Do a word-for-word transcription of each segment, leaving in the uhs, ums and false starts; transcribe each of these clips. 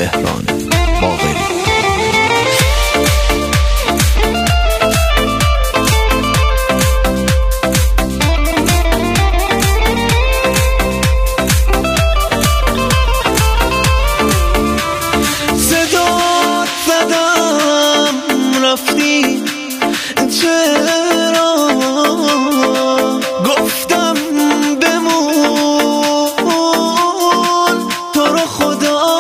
مهران باقری. رفتی چرا گفتم بمون تو رو خدا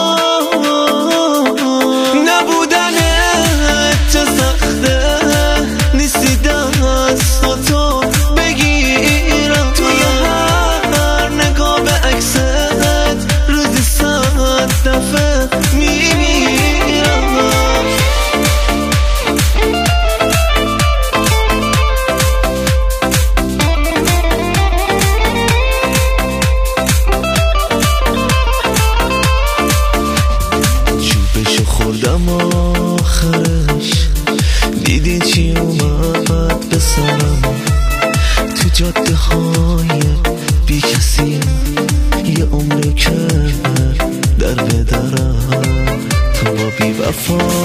نبودنت چه سخته نیستی دستاتو بگیرم توی هر نگاه به عکست روزی صد دفعه میمیرم. خوردم آخرش دیدی چی اومد به سرم تو جاده های بی کسی یه عمر که در به درم تو با بی وفا